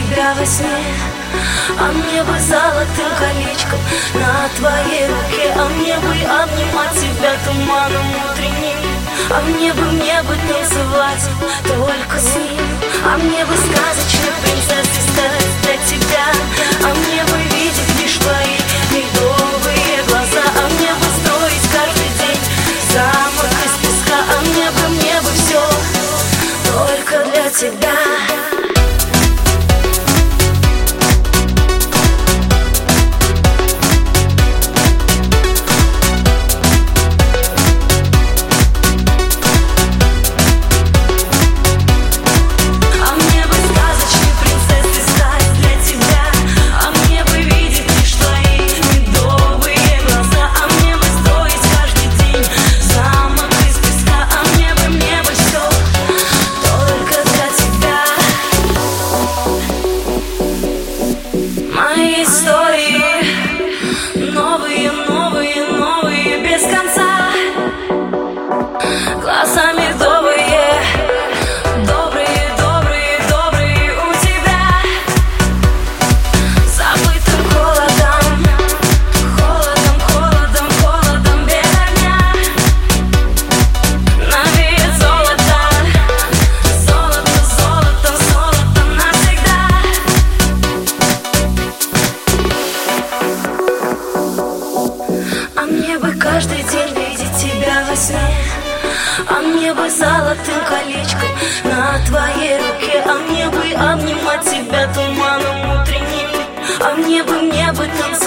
тебя во сне. А мне бы золотым колечком на твоей руке, а мне бы обнимать тебя туманом утренним, а мне бы танцевать только с ним, а мне бы сказочной принцессой стать для тебя, а мне бы видеть лишь твои медовые глаза, а мне бы строить каждый день замок из песка, а мне бы все только для тебя. Глаза медовые, добрые, добрые, добрые у тебя. Забытым холодом, холодом, холодом, холодом без огня. Навеет золото, золото, золото, золото навсегда. А мне бы каждый день видеть тебя во сне, а мне бы золотым колечком на твоей руке, а мне бы обнимать тебя туманом утренним, а мне бы танцевать